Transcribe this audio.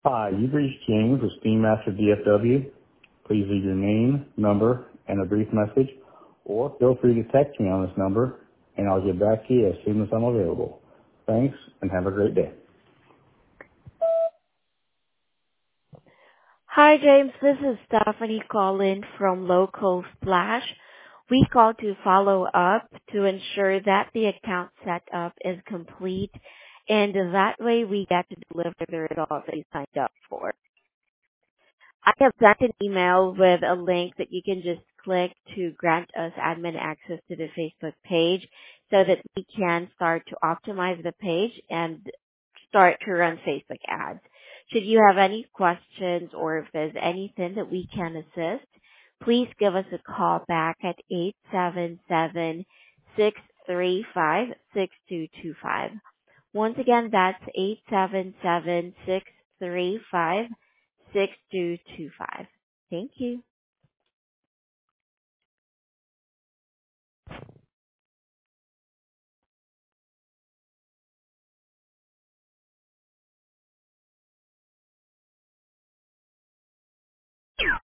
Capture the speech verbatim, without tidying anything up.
Hi, you've reached James with Steam Master D F W. Please leave your name, number, and a brief message, or feel free to text me on this number, and I'll get back to you as soon as I'm available. Thanks, and have a great day. Hi, James. This is Stephanie calling from Local Splash. We call to follow up to ensure that the account setup is complete, and that way we get to deliver the results that you signed up for. I have sent an email with a link that you can just click to grant us admin access to the Facebook page so that we can start to optimize the page and start to run Facebook ads. Should you have any questions or if there's anything that we can assist, please give us a call back at eight seven seven, six three five, six two two five. Once again, that's eight seven seven, six three five, six two two five. Thank you.